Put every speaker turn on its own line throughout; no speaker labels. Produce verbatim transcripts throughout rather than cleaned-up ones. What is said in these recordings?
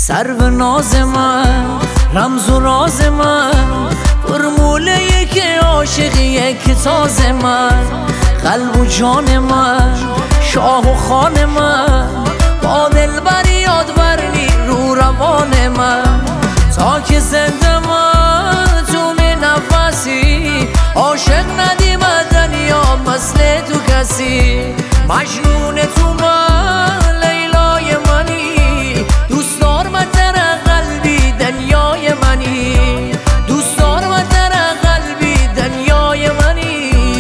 سرو ناز من، رمز و راز من، فرموله که عاشقیه که تاز من، قلب و جان من، شاه و خان من، با دلبر یادبرنی رو روان من. تا که زنده من تو می نفسی، عاشق ندیم دنیا مثل تو کسی. مجنون تو من، لیلای منی، دوست دار من در قلبی دنیای منی، دوست دار من در قلبی دنیای منی.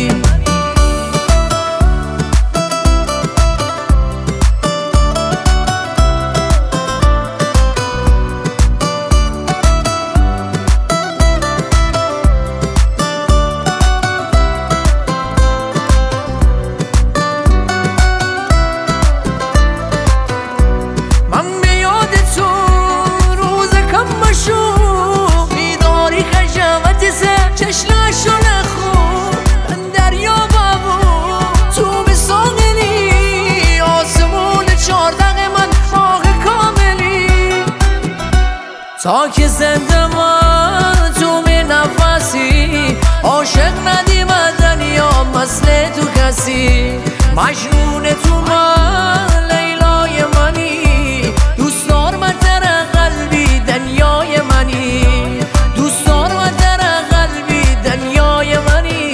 چشناشو نخون من دریا بابو، تو به ساقلی آسمون چاردق من ماه کاملی. تا که زنده من تو می نفسی، عاشق ندیم دنیا مثل تو کسی. مجنون تو من، لیلای منی، دوست دار من در قلبی دنیای منی، دوست دار من در قلبی دنیای منی.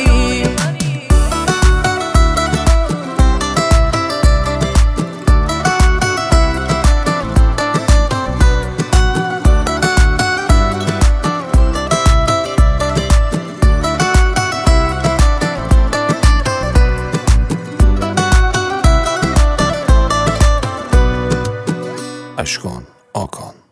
اشکان آکان.